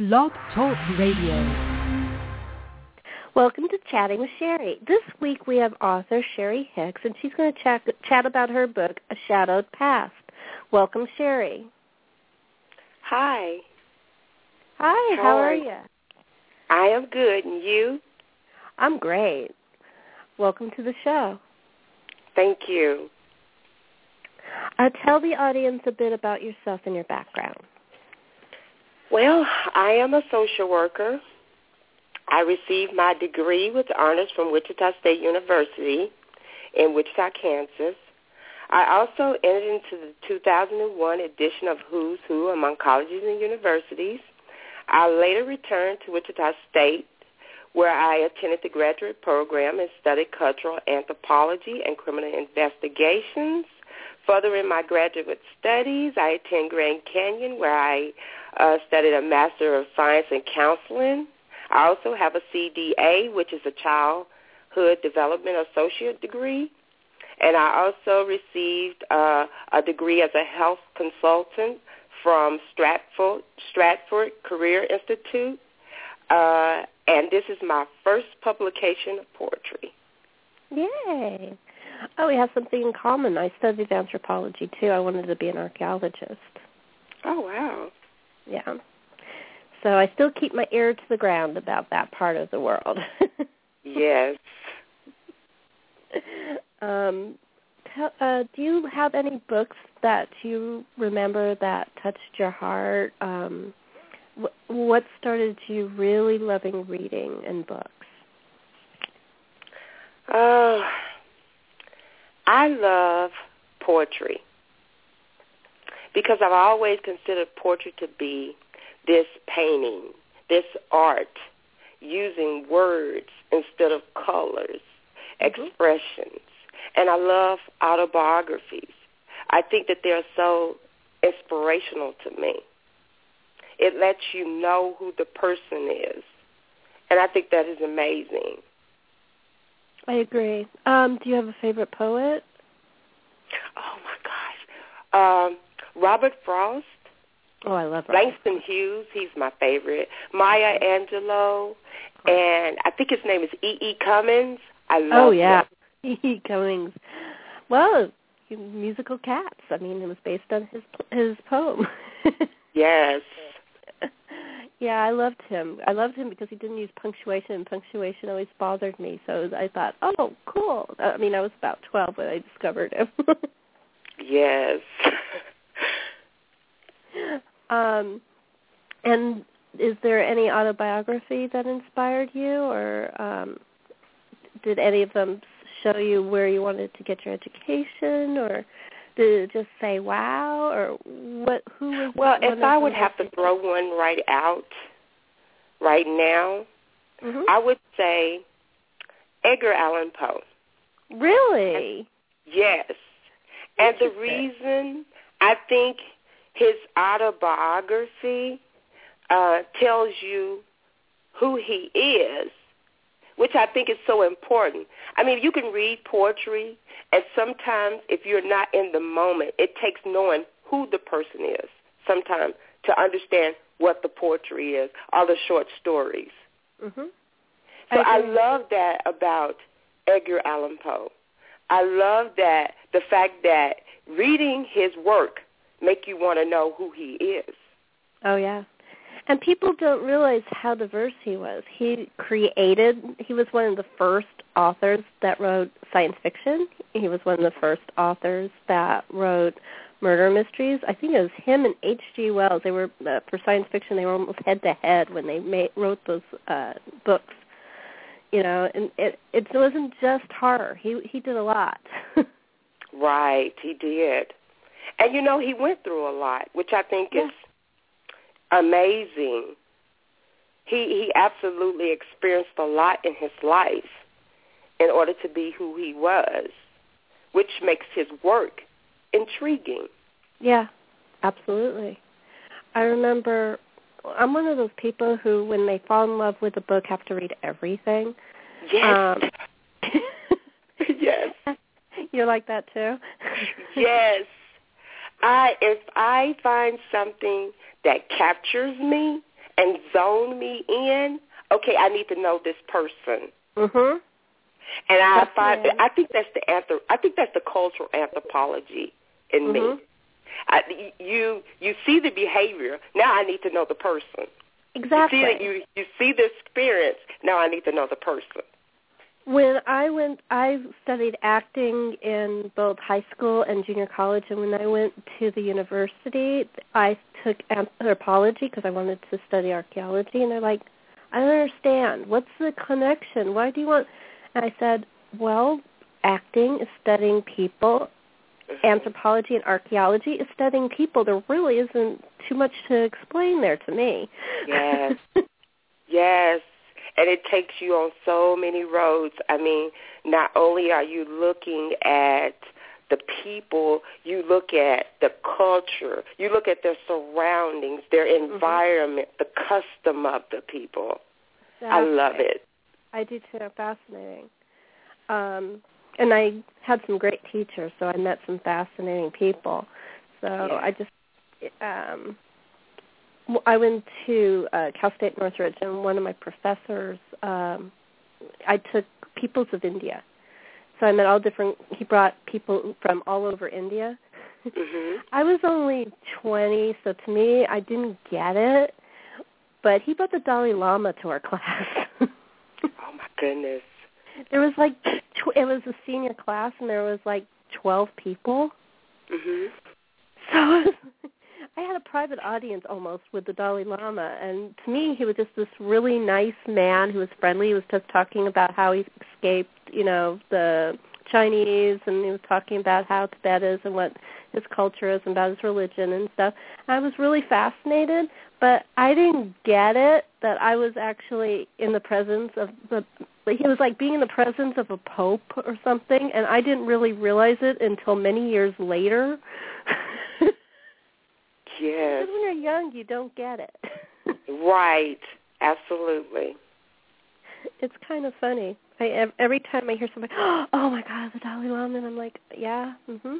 Blog Talk Radio. Welcome to Chatting with Sherry. This week we have author Sherry Hicks, and she's going to chat about her book, A Shadowed Past. Welcome, Sherry. Hi. Hi, how are you? I am good, and you? I'm great. Welcome to the show. Thank you. Tell the audience a bit about yourself and your background. Well, I am a social worker. I received my degree with honors from Wichita State University in Wichita, Kansas. I also entered into the 2001 edition of Who's Who among colleges and universities. I later returned to Wichita State, where I attended the graduate program and studied cultural anthropology and criminal investigations. Further in my graduate studies, I attend Grand Canyon, where I studied a Master of Science in Counseling. I also have a CDA, which is a Childhood Development Associate degree. And I also received a degree as a health consultant from Stratford Career Institute. And this is my first publication of poetry. Yay. Oh, we have something in common. I studied anthropology, too. I wanted to be an archaeologist. Oh, wow. Yeah. So I still keep my ear to the ground about that part of the world. Yes. Do you have any books that you remember that touched your heart? What started you really loving reading and books? I love poetry because I've always considered poetry to be this painting, this art, using words instead of colors, expressions. And I love autobiographies. I think that they're so inspirational to me. It lets you know who the person is. And I think that is amazing. I agree. Do you have a favorite poet? Oh, my gosh. Robert Frost. Oh, I love Robert. Langston Hughes, he's my favorite. Maya Angelou. And I think his name is E.E. Cummings. I love him. E.E. Cummings. Well, musical Cats. I mean, it was based on his poem. Yes. Yeah, I loved him. I loved him because he didn't use punctuation, and punctuation always bothered me. So I thought, oh, cool. I mean, I was about 12 when I discovered him. Yes. And is there any autobiography that inspired you, or did any of them show you where you wanted to get your education, or did it just say wow, or what? Who was? Well, if I would have to throw one right now, I would say Edgar Allan Poe. Really? Yes. And the reason I think his autobiography tells you who he is, which I think is so important. I mean, you can read poetry, and sometimes if you're not in the moment, it takes knowing who the person is sometimes to understand what the poetry is, all the short stories. Mm-hmm. So I love that about Edgar Allan Poe. I love that the fact that reading his work make you want to know who he is. Oh, yeah. And people don't realize how diverse he was. He was one of the first authors that wrote science fiction. He was one of the first authors that wrote murder mysteries. I think it was him and H.G. Wells. They were, for science fiction, they were almost head-to-head when they wrote those books. You know, and it wasn't just horror. He did a lot. Right, he did. And, you know, he went through a lot, which I think is amazing. He absolutely experienced a lot in his life in order to be who he was, which makes his work intriguing. Yeah, absolutely. I remember I'm one of those people who, when they fall in love with a book, have to read everything. Yes. Yes. You're like that too? Yes. If I find something that captures me and zone me in, okay, I need to know this person. Mhm. And I think that's the cultural anthropology in me. You see the behavior. Now I need to know the person. Exactly. You see the experience. Now I need to know the person. When I studied acting in both high school and junior college, and when I went to the university, I took anthropology because I wanted to study archaeology, and they're like, I don't understand. What's the connection? Why do you want... And I said, well, acting is studying people. Anthropology and archaeology is studying people. There really isn't too much to explain there to me. Yes. Yes. And it takes you on so many roads. I mean, not only are you looking at the people, you look at the culture, you look at their surroundings, their environment, the custom of the people. Exactly. I love it. I do too. Fascinating. And I had some great teachers, so I met some fascinating people. So I just... I went to Cal State Northridge, and one of my professors, I took Peoples of India. So I met all different, he brought people from all over India. I was only 20, so to me, I didn't get it. But he brought the Dalai Lama to our class. Oh, my goodness. There was like, it was a senior class, and there was like 12 people. So I had a private audience almost with the Dalai Lama, and to me, he was just this really nice man who was friendly. He was just talking about how he escaped, the Chinese, and he was talking about how Tibet is and what his culture is and about his religion and stuff. I was really fascinated, but I didn't get it that I was actually in the presence of he was like being in the presence of a pope or something, and I didn't really realize it until many years later. Yes. Because when you're young, you don't get it. Right. Absolutely. It's kind of funny. Every time I hear somebody, oh my God, the Dalai Lama, and I'm like, yeah,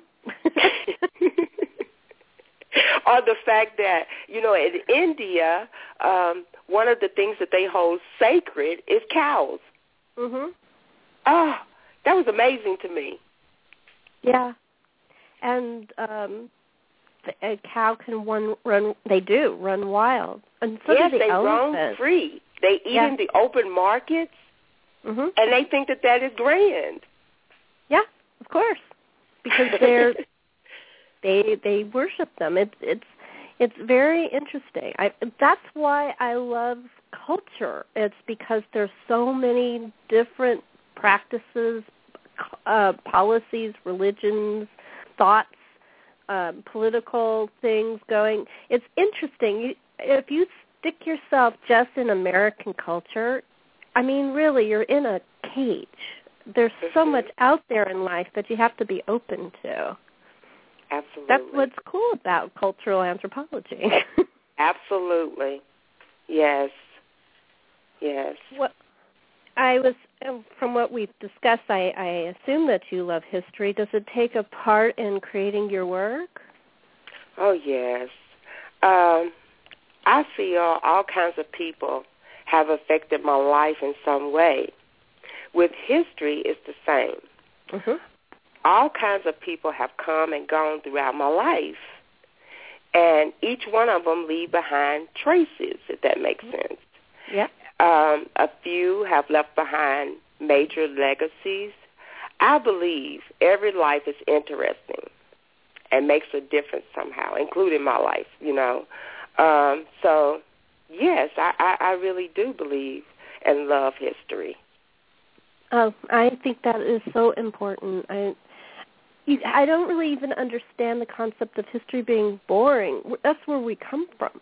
Or the fact that, in India, one of the things that they hold sacred is cows. Oh, that was amazing to me. Yeah. And a cow can run. They do run wild, and so do the elephants. They roam free. They eat in the open markets, and they think that is grand. Yeah, of course, because they worship them. It's very interesting. That's why I love culture. It's because there's so many different practices, policies, religions, thoughts, political things going. It's interesting. If you stick yourself just in American culture, I mean, really, you're in a cage. There's so much out there in life that you have to be open to. Absolutely. That's what's cool about cultural anthropology. Absolutely. Yes. Yes. From what we've discussed, I assume that you love history. Does it take a part in creating your work? Oh, yes. I feel all kinds of people have affected my life in some way. With history, it's the same. All kinds of people have come and gone throughout my life, and each one of them leave behind traces, if that makes sense. Yeah. A few have left behind major legacies. I believe every life is interesting and makes a difference somehow, including my life, So, yes, I really do believe and love history. Oh, I think that is so important. I don't really even understand the concept of history being boring. That's where we come from.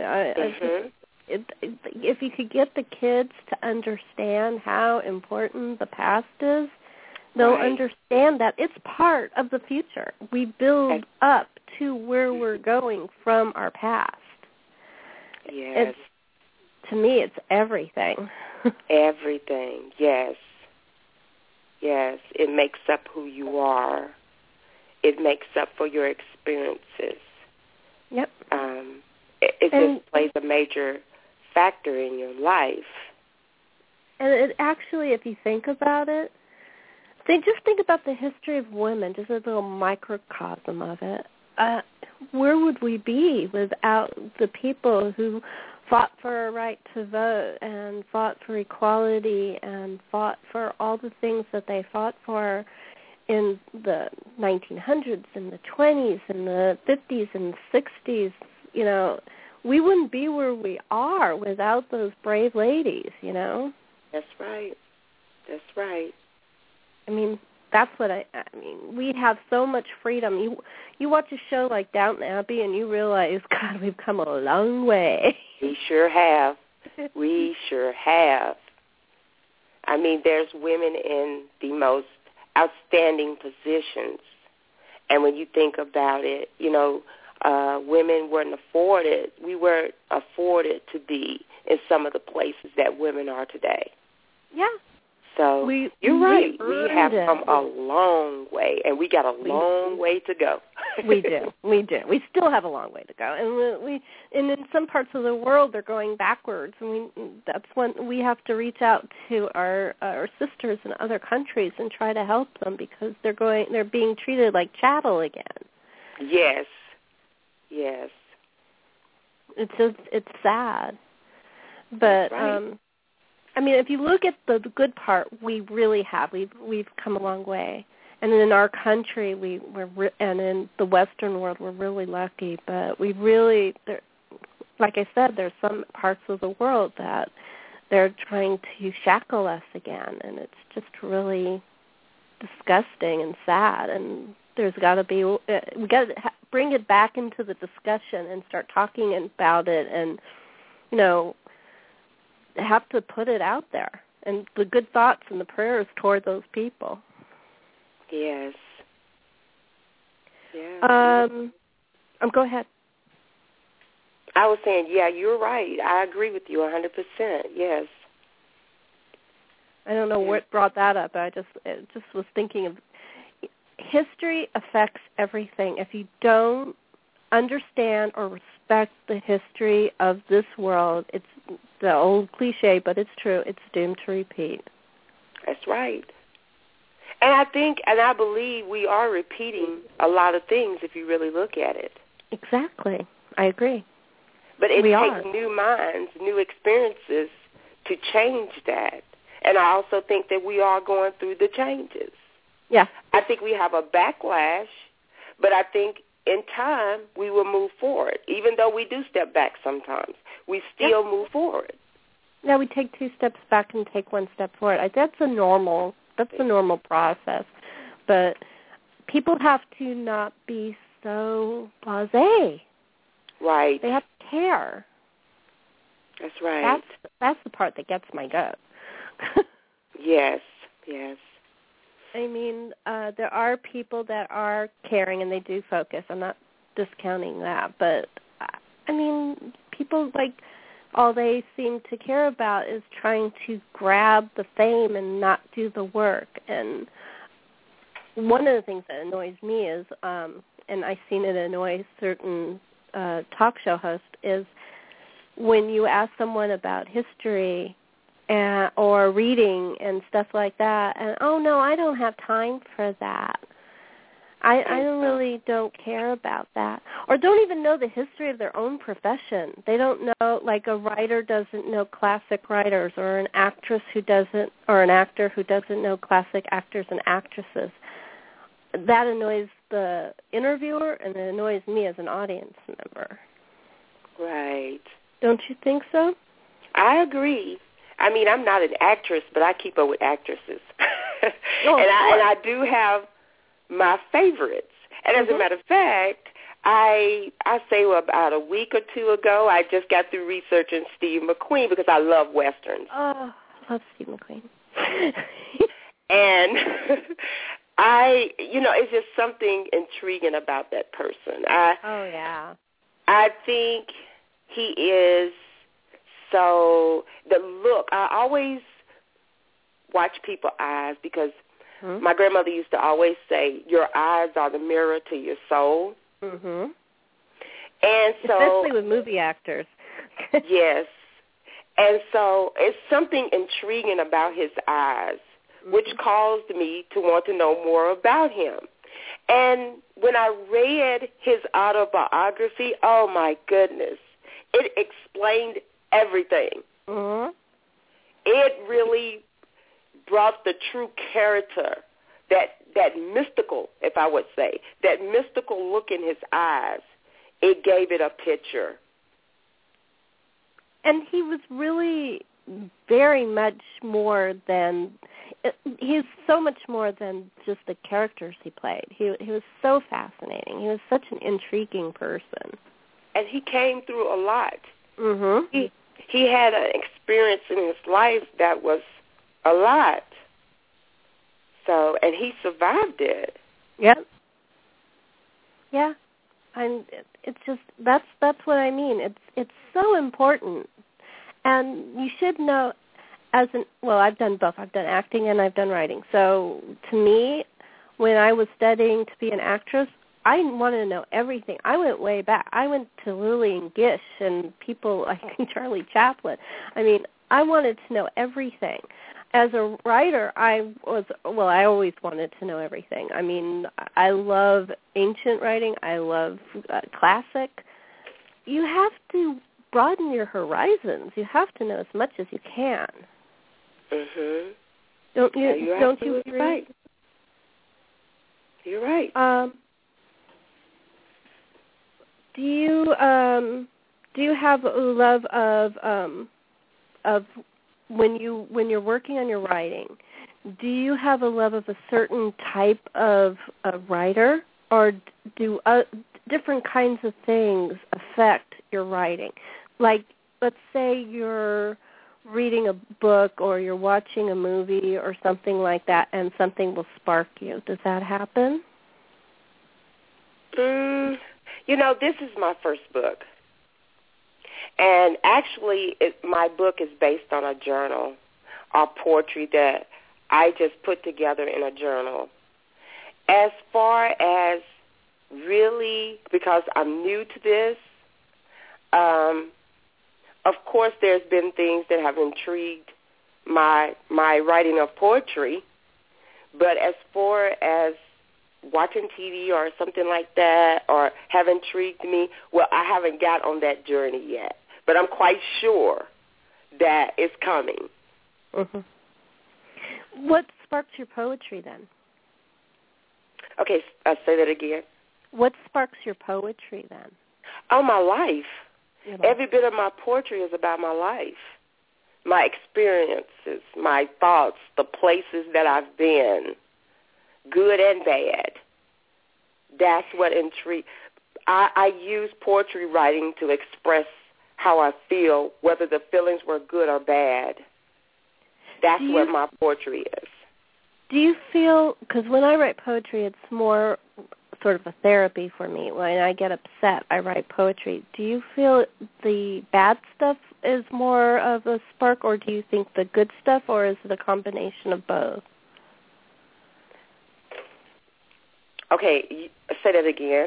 If you could get the kids to understand how important the past is, they'll understand that it's part of the future. We build up to where we're going from our past. Yes. To me, it's everything. Everything, yes. Yes, it makes up who you are. It makes up for your experiences. Yep. It just plays a major factor in your life. And it actually, if you think about it, just think about the history of women, just a little microcosm of it. Where would we be without the people who fought for a right to vote and fought for equality and fought for all the things that they fought for in the 1900s and the 20s and the 50s and the 60s? You know, we wouldn't be where we are without those brave ladies, you know? That's right. That's right. I mean, that's what I mean, we have so much freedom. You watch a show like Downton Abbey and you realize, God, we've come a long way. We sure have. We sure have. I mean, there's women in the most outstanding positions. And when you think about it, you know, women we weren't afforded to be in some of the places that women are today. Yeah. So you're right. We have come a long way, and we got a long way to go. We do. We still have a long way to go, and in some parts of the world they're going backwards. And that's when we have to reach out to our sisters in other countries and try to help them because they're being treated like chattel again. Yes. Yes. It's sad, but. Right. I mean, if you look at the good part, we really have. We've come a long way, and in our country, and in the Western world, we're really lucky. But we really, like I said, there's some parts of the world that they're trying to shackle us again, and it's just really disgusting and sad. And there's got to be we got to bring it back into the discussion and start talking about it, and you know. Have to put it out there, and the good thoughts and the prayers toward those people. Yes. Yeah. Go ahead. I was saying, yeah, you're right. I agree with you 100%. Yes. I don't know what brought that up. I just was thinking of history affects everything. If you don't understand or respect the history of this world, it's the old cliche, but it's true, it's doomed to repeat. That's right. And I believe we are repeating a lot of things if you really look at it. Exactly. I agree. But it takes new minds, new experiences to change that. And I also think that we are going through the changes. Yeah. I think we have a backlash, but I think in time we will move forward. Even though we do step back sometimes, we still move forward. Yeah, we take 2 steps back and take 1 step forward. That's a normal process. But people have to not be so blasé. Right. They have to care. That's right. That's the part that gets my goat. Yes, yes. I mean, there are people that are caring and they do focus. I'm not discounting that. But, I mean, people, like, all they seem to care about is trying to grab the fame and not do the work. And one of the things that annoys me is, and I've seen it annoy certain talk show hosts, is when you ask someone about history or reading and stuff like that, and, oh, no, I don't have time for that. I don't care about that. Or don't even know the history of their own profession. They don't know, like a writer doesn't know classic writers, or an actress who doesn't, or an actor who doesn't know classic actors and actresses. That annoys the interviewer, and it annoys me as an audience member. Right. Don't you think so? I agree. I mean, I'm not an actress, but I keep up with actresses. Oh, and I do have my favorites. And as a matter of fact, I say about a week or 2 ago, I just got through researching Steve McQueen because I love Westerns. Oh, I love Steve McQueen. And it's just something intriguing about that person. I think he is the look. I always watch people's eyes because my grandmother used to always say, your eyes are the mirror to your soul. Mm-hmm. And so, especially with movie actors. Yes. And so it's something intriguing about his eyes, which caused me to want to know more about him. And when I read his autobiography, oh, my goodness, it explained everything. Mm-hmm. It really brought the true character, that mystical, if I would say, that mystical look in his eyes. It gave it a picture. And he was really very much more than, he's so much more than just the characters he played. He was so fascinating. He was such an intriguing person. And he came through a lot. Mm-hmm. He had an experience in his life that was a lot. So, and he survived it. Yep. Yeah. And it's just, that's what I mean. It's so important. And you should know, I've done both. I've done acting and I've done writing. So to me, when I was studying to be an actress, I wanted to know everything. I went way back. I went to Lillian Gish and people like Charlie Chaplin. I mean, I wanted to know everything. As a writer, I always wanted to know everything. I mean, I love ancient writing. I love classic. You have to broaden your horizons. You have to know as much as you can. Mhm. Don't you agree? Right. You're right. Do you have a love of when you're working on your writing? Do you have a love of a certain type of writer, or do different kinds of things affect your writing? Like, let's say you're reading a book or you're watching a movie or something like that, and something will spark you. Does that happen? This is my first book. And actually, my book is based on a journal or poetry that I just put together in a journal. As far as really, because I'm new to this, of course there's been things that have intrigued my writing of poetry, but as far as watching TV or something like that or have intrigued me, well, I haven't got on that journey yet. But I'm quite sure that it's coming. Mm-hmm. What sparks your poetry then? Okay, say that again. What sparks your poetry then? Oh, my life. Every bit of my poetry is about my life, my experiences, my thoughts, the places that I've been, good and bad. That's what intrigues. I use poetry writing to express how I feel, whether the feelings were good or bad. That's what my poetry is. Do you feel, because when I write poetry, it's more sort of a therapy for me. When I get upset, I write poetry. Do you feel the bad stuff is more of a spark, or do you think the good stuff, or is it a combination of both? Okay, say that again.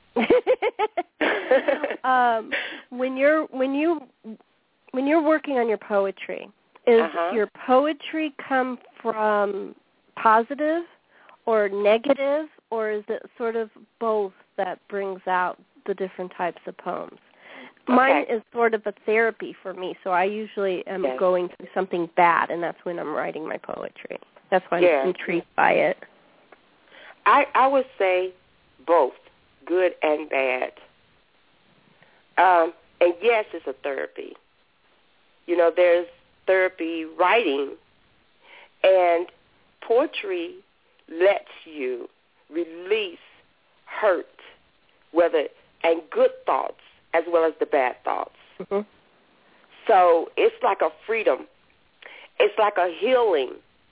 When you're working on your poetry, is your poetry come from positive or negative, or is it sort of both that brings out the different types of poems? Okay. Mine is sort of a therapy for me, so I usually am going through something bad, and that's when I'm writing my poetry. That's why I'm intrigued by it. I would say both, good and bad. And yes, it's a therapy. There's therapy writing, and poetry lets you release hurt, and good thoughts as well as the bad thoughts. Mm-hmm. So it's like a freedom. It's like a healing.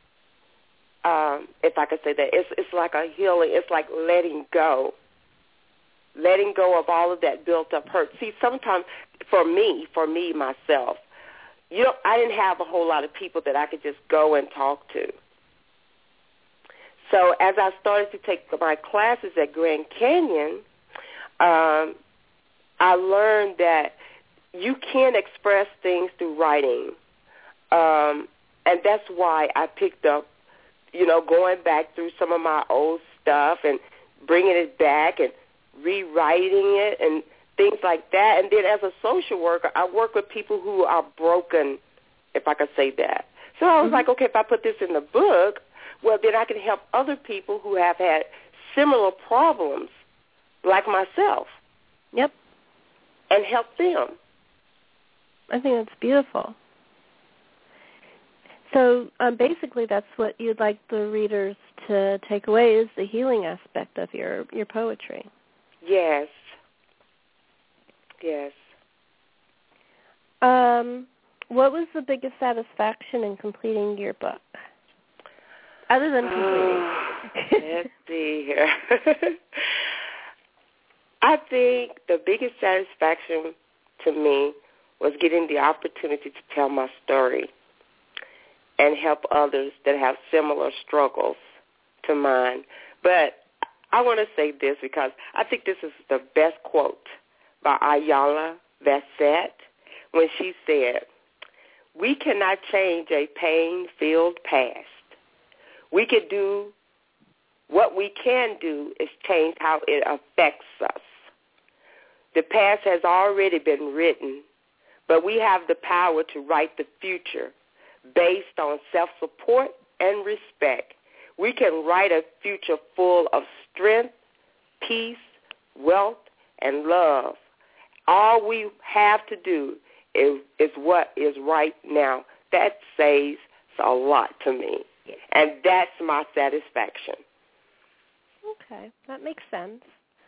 If I could say that, it's like a healing. It's like letting go of all of that built up hurt. See, sometimes for me myself, I didn't have a whole lot of people that I could just go and talk to. So as I started to take my classes at Grand Canyon, I learned that you can express things through writing. And that's why I picked up, going back through some of my old stuff and bringing it back and rewriting it and things like that. And then as a social worker, I work with people who are broken, if I could say that. So I was like, okay, if I put this in the book, well, then I can help other people who have had similar problems like myself. Yep. And help them. I think that's beautiful. So basically that's what you'd like the readers to take away is the healing aspect of your poetry. Yes. Yes. What was the biggest satisfaction in completing your book? Other than completing. Let's see here. I think the biggest satisfaction to me was getting the opportunity to tell my story and help others that have similar struggles to mine. But I want to say this because I think this is the best quote by Ayala Bassett when she said, "We cannot change a pain-filled past. What we can do is change how it affects us. The past has already been written, but we have the power to write the future based on self-support and respect. We can write a future full of strength, peace, wealth, and love. All we have to do is what is right now." That says a lot to me, and that's my satisfaction. Okay, that makes sense.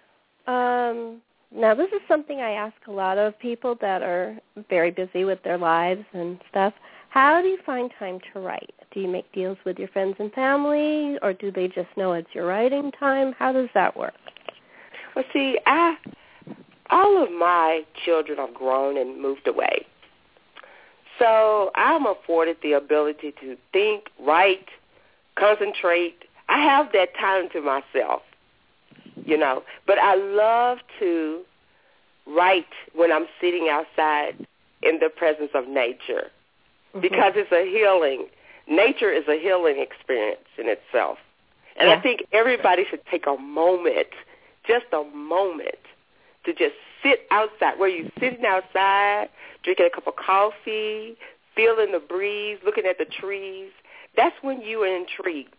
Now, this is something I ask a lot of people that are very busy with their lives and stuff. How do you find time to write? Do you make deals with your friends and family, or do they just know it's your writing time? How does that work? Well, see, all of my children are grown and moved away. So I'm afforded the ability to think, write, concentrate. I have that time to myself, But I love to write when I'm sitting outside in the presence of nature because it's a healing. Nature is a healing experience in itself. And I think everybody should take a moment, just a moment, to just sit outside, where you're sitting outside, drinking a cup of coffee, feeling the breeze, looking at the trees. That's when you are intrigued.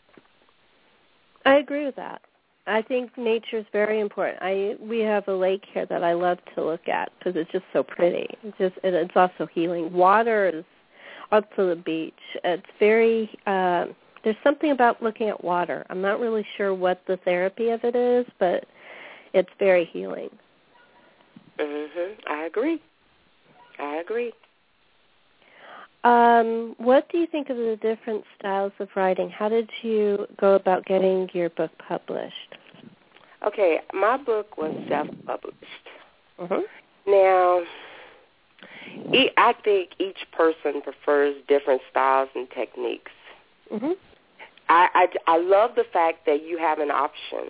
I agree with that. I think nature is very important. We have a lake here that I love to look at because it's just so pretty. It's also healing. Water is up to the beach. It's very there's something about looking at water. I'm not really sure what the therapy of it is, but it's very healing. I agree. What do you think of the different styles of writing? How did you go about getting your book published? Okay, my book was self-published. Now, I think each person prefers different styles and techniques. I love the fact that you have an option.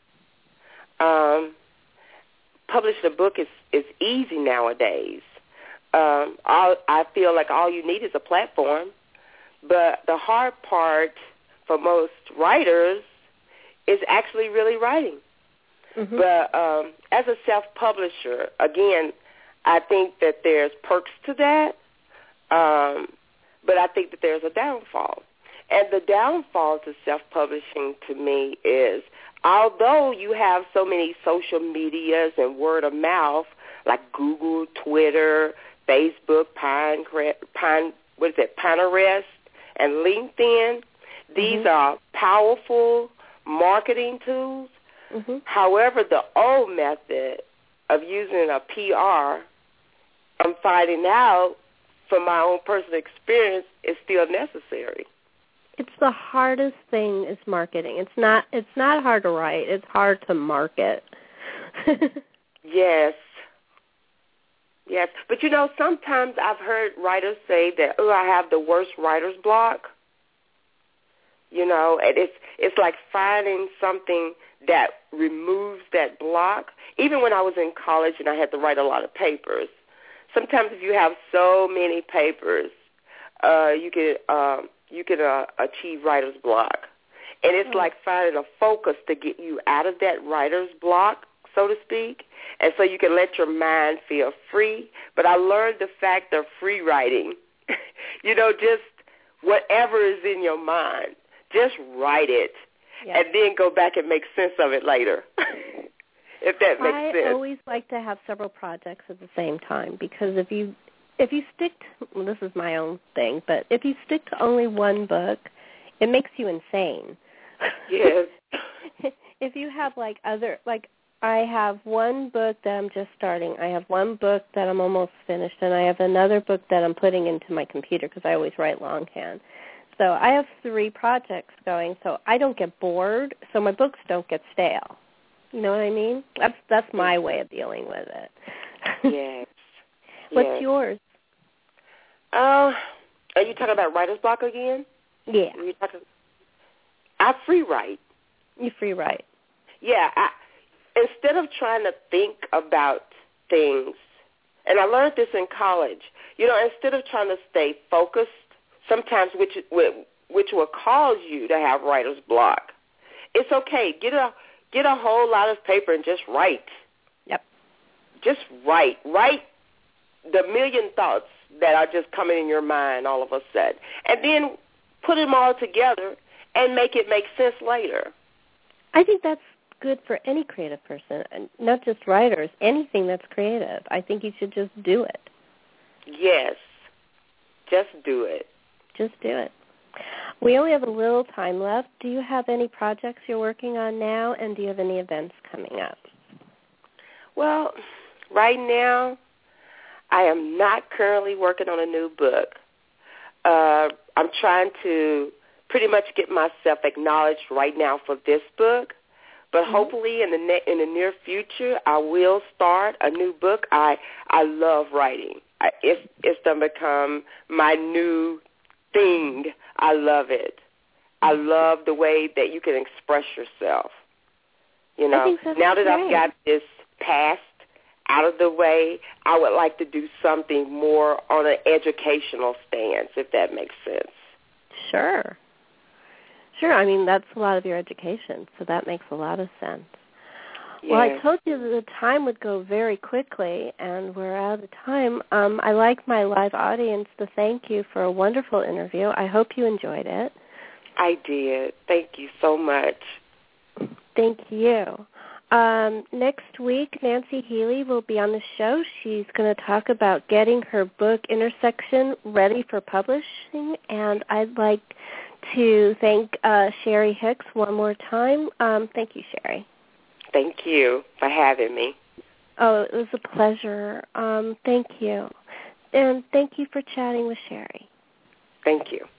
Publishing a book is easy nowadays. I feel like all you need is a platform. But the hard part for most writers is actually really writing. But as a self-publisher, again, I think that there's perks to that, but I think that there's a downfall. And the downfall to self-publishing to me is, although you have so many social medias and word of mouth, like Google, Twitter, Facebook, Pinterest, and LinkedIn, these are powerful marketing tools. However, the old method of using a PR, I'm finding out from my own personal experience, is still necessary. It's the hardest thing is marketing. It's not hard to write. It's hard to market. Yes. But sometimes I've heard writers say that, I have the worst writer's block. And it's like finding something that removes that block. Even when I was in college and I had to write a lot of papers, sometimes if you have so many papers, you can achieve writer's block. And it's like finding a focus to get you out of that writer's block, so to speak, and so you can let your mind feel free. But I learned the fact of free writing. Just whatever is in your mind, just write it, and then go back and make sense of it later, if that makes sense. I always like to have several projects at the same time, because if you stick to, well, this is my own thing, but if you stick to only one book, it makes you insane. Yes. If you have I have one book that I'm just starting. I have one book that I'm almost finished, and I have another book that I'm putting into my computer because I always write longhand. So I have 3 projects going, so I don't get bored, so my books don't get stale. You know what I mean? That's my way of dealing with it. Yes. What's yours? Are you talking about writer's block again? Yeah. I free write. You free write. Yeah. Instead of trying to think about things, and I learned this in college, instead of trying to stay focused, sometimes which will cause you to have writer's block, it's okay. Get a whole lot of paper and just write. Yep. Just write. Write the million thoughts that are just coming in your mind all of a sudden, and then put them all together and make it make sense later. I think that's good for any creative person, and not just writers, anything that's creative. I think you should just do it. Yes. Just do it. Just do it. We only have a little time left. Do you have any projects you're working on now, and do you have any events coming up? Well, right now, I am not currently working on a new book. I'm trying to pretty much get myself acknowledged right now for this book, but hopefully in the near future, I will start a new book. I love writing. It's going to become my new thing. I love it. I love the way that you can express yourself. Now that I've got this past out of the way, I would like to do something more on an educational stance, if that makes sense. Sure. I mean, that's a lot of your education, so that makes a lot of sense. Yeah. Well, I told you that the time would go very quickly, and we're out of time. I like my live audience to thank you for a wonderful interview. I hope you enjoyed it. I did. Thank you so much. Thank you. Next week, Nancy Healy will be on the show. She's going to talk about getting her book, Intersection, ready for publishing, and I'd like to thank Sherry Hicks one more time. Thank you, Sherry. Thank you for having me. Oh, it was a pleasure. Thank you. And thank you for chatting with Sherry. Thank you.